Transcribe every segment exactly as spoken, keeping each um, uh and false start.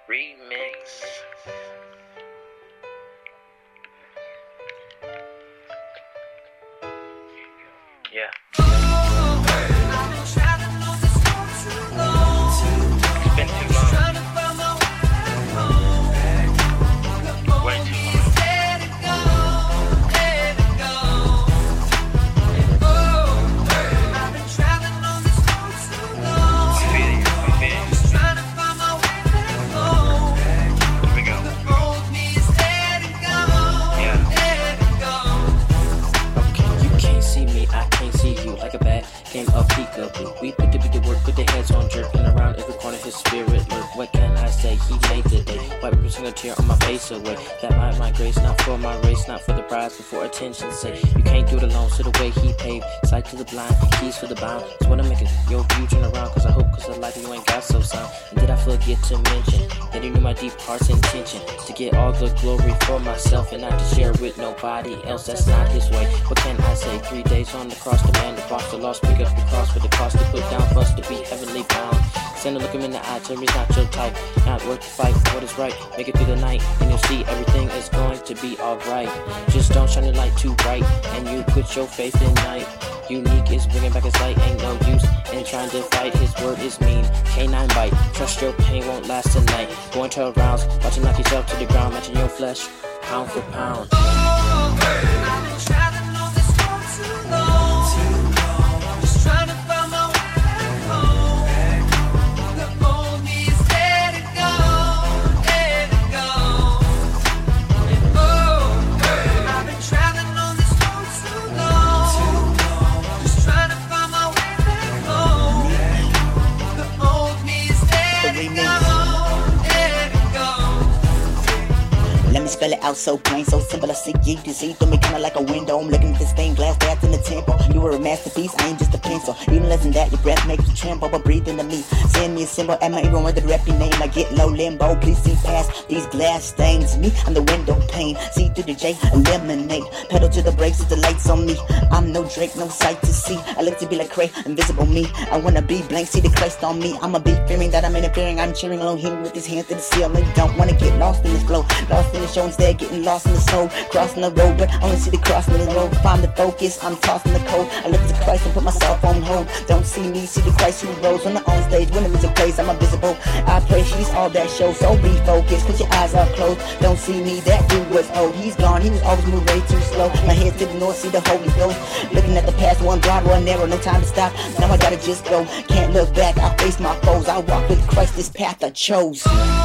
Remix. Yeah. It's been too long. Way too long. Came up peekaboo. We put the beat to work, put their heads on, jerking around every corner. His spirit lurk. What can I say? He made the day. Wipe every single tear on my face away. That might my grace, not for my race, not for the prize, but for attention. Say you can't do it alone. So the way he paved, sight to the blind, keys for the bound. It's what I'm making your view turn around. Cause I hope, cause the life you ain't got so sound. And did I forget to mention that he knew my deep heart's intention to get all the glory for myself and not to share with nobody else. That's not his way. What can I say? Three days on the cross, the man, the boss, the lost, pick up the cross for the cost to put down for us to be heavenly bound. Send look him in the eye, tell me it's not your type, not worth the fight, what is right, make it through the night, and you'll see everything is going to be alright. Just don't shine your light too bright, and you put your faith in night. Unique is bringing back his light, ain't no use in trying to fight, his word is mean, canine bite, trust your pain won't last tonight. Going to arouse, watch you knock yourself to the ground, matching your flesh, pound for pound. Oh, hey. I've been traveling on this road too long, too long. Just trying to find my way back home. The old me is let it go, let it go. And oh, hey. I've been traveling on this road too long, too long. Just trying to find my way back home. The old me is let it go, let it go. Let me spell it out so plain, so simple. I see you to see through me kinda like a window. I'm looking at the stained glass that's in the temple. You were a masterpiece, I ain't just a pencil. Even less than that, your breath makes you tremble. But breathe into me, send me a symbol. Am I even worth the rep your name? I get low limbo. Please see past these glass stains. Me, I'm the window pane. See through the J, eliminate. Pedal to the brakes, it's the lights on me. I'm no Drake, no sight to see. I look to be like Cray, invisible me. I wanna be blank, see the Christ on me. I'ma be fearing that I'm interfering. I'm cheering along him with his hands to the ceiling. Don't wanna get lost in this flow, lost in the show instead, getting lost in the soul. Crossing the road, but only see the crossing the road. Find the focus, I'm tossing the code. I look to Christ and put myself on hold. Don't see me, see the Christ who rose on the on stage. When the music plays, I'm invisible. I pray she's all that show, so be focused, cause your eyes are closed. Don't see me, that dude was old. He's gone, he was always moving way too slow. My head to the north, see the Holy Ghost. Looking at the past, one broad, one narrow, no time to stop. Now I gotta just go, can't look back. I face my foes, I walk with Christ, this path I chose.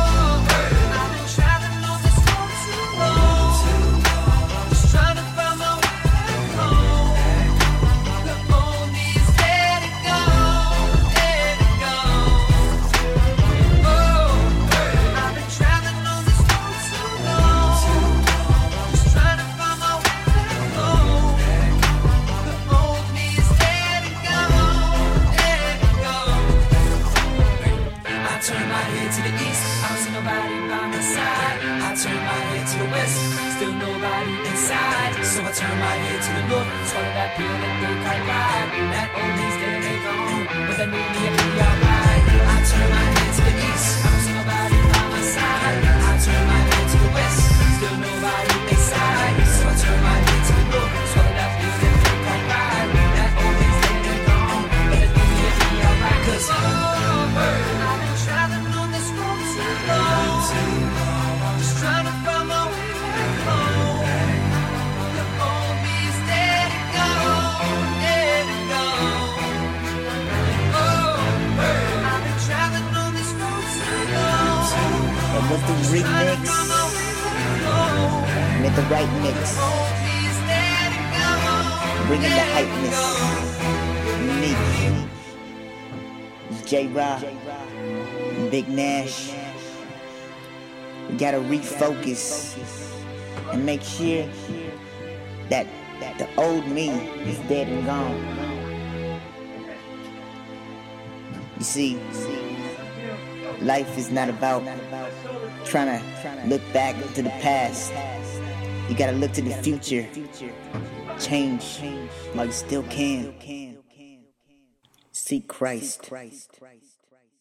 Still nobody inside, so I turn my head to the north, swallow that pill that they call God. That old me's dead and gone, but that new me will be alright. I turn my head to the east, I don't see nobody by my side. I turn my head to the west, still nobody inside, so I turn my head to the north, swallow that pill that they call God. That old me's dead and gone, but that new me will be alright. Cause oh, I've been traveling on this road too long, too long. Just trying to find my way. And with the remix, with the right mix, bringing the hypeness, unique. J-Rock, Big Nash. We gotta refocus and make sure that the old me is dead and gone. You see, life is not about trying to look back to the past. You gotta look to the future. Change while you still can. Seek Christ.